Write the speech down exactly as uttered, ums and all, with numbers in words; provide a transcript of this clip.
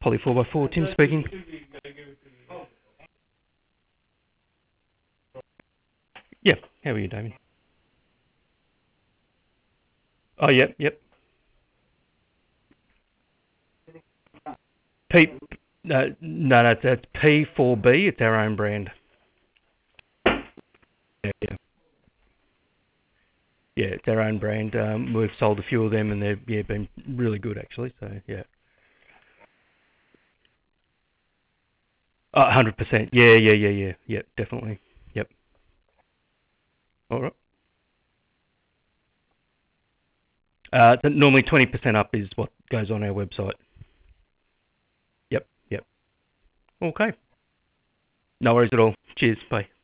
Poly four by four, Tim speaking. Yeah, how are you, Damien? Oh, yep, yep. P, no, no, no, that's P four B. It's our own brand. Yeah, yeah, yeah, it's our own brand. Um, we've sold a few of them, and they've yeah been really good actually. So yeah, one hundred percent. Yeah, yeah, yeah, yeah, yeah, definitely. Yep. All right. Uh, th- normally twenty percent up is what goes on our website. Yep, yep. Okay. No worries at all. Cheers. Bye.